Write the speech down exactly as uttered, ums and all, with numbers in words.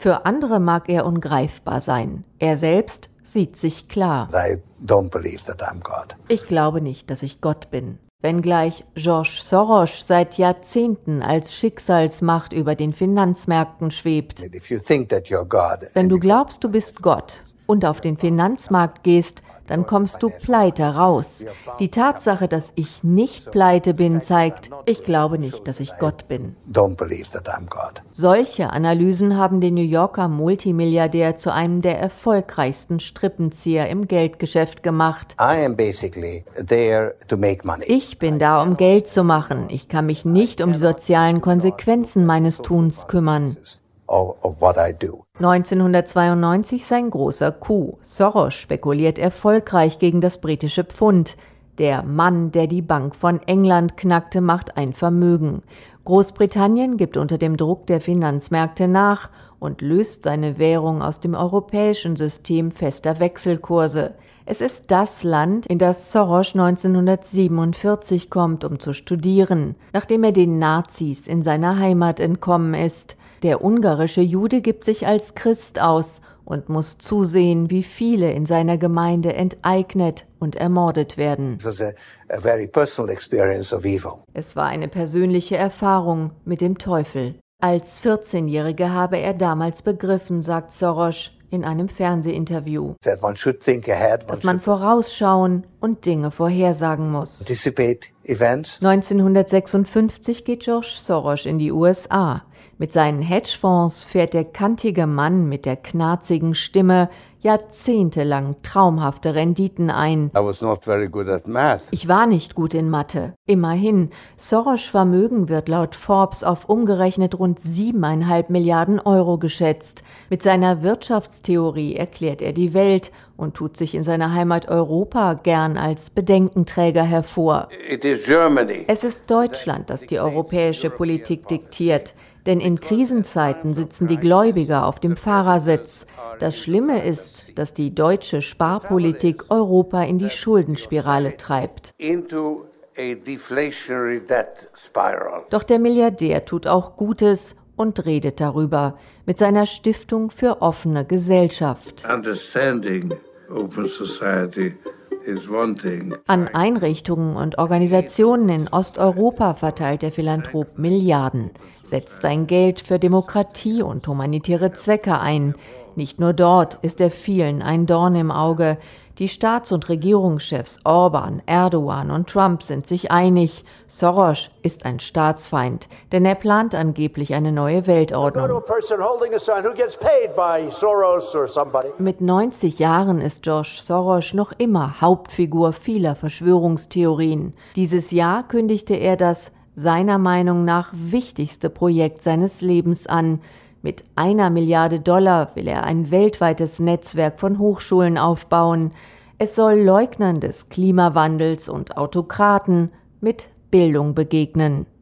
Für andere mag er ungreifbar sein. Er selbst sieht sich klar. I don't believe that I'm God. Ich glaube nicht, dass ich Gott bin. Wenngleich George Soros seit Jahrzehnten als Schicksalsmacht über den Finanzmärkten schwebt. If you think that you're God, Wenn du glaubst, du bist Gott und auf den Finanzmarkt gehst, dann kommst du pleite raus. Die Tatsache, dass ich nicht pleite bin, zeigt, ich glaube nicht, dass ich Gott bin. don't believe that I'm God. Solche Analysen haben den New Yorker Multimilliardär zu einem der erfolgreichsten Strippenzieher im Geldgeschäft gemacht. I am basically there to make money. Ich bin da, um Geld zu machen. Ich kann mich nicht um die sozialen Konsequenzen meines Tuns kümmern. Of, of what I do. neunzehnhundertzweiundneunzig sein großer Coup. Soros spekuliert erfolgreich gegen das britische Pfund. Der Mann, der die Bank von England knackte, macht ein Vermögen. Großbritannien gibt unter dem Druck der Finanzmärkte nach und löst seine Währung aus dem europäischen System fester Wechselkurse. Es ist das Land, in das Soros neunzehnhundertsiebenundvierzig kommt, um zu studieren, nachdem er den Nazis in seiner Heimat entkommen ist. Der ungarische Jude gibt sich als Christ aus und muss zusehen, wie viele in seiner Gemeinde enteignet und ermordet werden. It was a, a very personal experience of evil. Es war eine persönliche Erfahrung mit dem Teufel. Als vierzehnjähriger habe er damals begriffen, sagt Soros in einem Fernsehinterview, That one should think ahead, one dass man should vorausschauen und Dinge vorhersagen muss. anticipate events. neunzehnhundertsechsundfünfzig geht George Soros in die U S A. Mit seinen Hedgefonds fährt der kantige Mann mit der knarzigen Stimme jahrzehntelang traumhafte Renditen ein. I was not very good at math. Ich war nicht gut in Mathe. Immerhin, Soros' Vermögen wird laut Forbes auf umgerechnet rund siebeneinhalb Milliarden Euro geschätzt. Mit seiner Wirtschaftstheorie erklärt er die Welt und tut sich in seiner Heimat Europa gern als Bedenkenträger hervor. It is Germany. Es ist Deutschland, das die europäische Politik diktiert. Denn in Krisenzeiten sitzen die Gläubiger auf dem Fahrersitz. Das Schlimme ist, dass die deutsche Sparpolitik Europa in die Schuldenspirale treibt. Into a deflationary debt spiral. Doch der Milliardär tut auch Gutes und redet darüber mit seiner Stiftung für offene Gesellschaft. Understanding open society is one thing. An Einrichtungen und Organisationen in Osteuropa verteilt der Philanthrop Milliarden, setzt sein Geld für Demokratie und humanitäre Zwecke ein. Nicht nur dort ist er vielen ein Dorn im Auge. Die Staats- und Regierungschefs Orban, Erdogan und Trump sind sich einig. Soros ist ein Staatsfeind, denn er plant angeblich eine neue Weltordnung. Mit neunzig Jahren ist George Soros noch immer Hauptfigur vieler Verschwörungstheorien. Dieses Jahr kündigte er das seiner Meinung nach wichtigste Projekt seines Lebens an. Mit einer Milliarde Dollar will er ein weltweites Netzwerk von Hochschulen aufbauen. Es soll Leugnern des Klimawandels und Autokraten mit Bildung begegnen.